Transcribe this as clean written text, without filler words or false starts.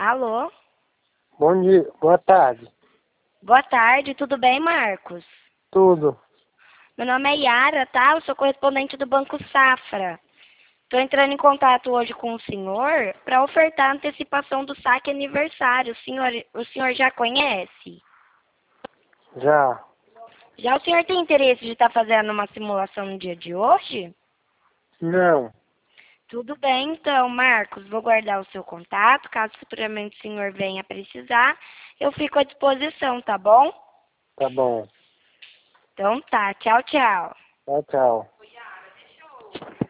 Alô? Bom dia, boa tarde. Boa tarde, tudo bem, Marcos? Tudo. Meu nome é Yara, tá? Eu sou correspondente do Banco Safra. Estou entrando em contato hoje com o senhor para ofertar a antecipação do saque aniversário. O senhor já conhece? Já. Já o senhor tem interesse de estar fazendo uma simulação no dia de hoje? Não. Tudo bem, então, Marcos. Vou guardar o seu contato. Caso futuramente o senhor venha precisar, eu fico à disposição, tá bom? Tá bom. Então tá, tchau, tchau. Tchau, tchau.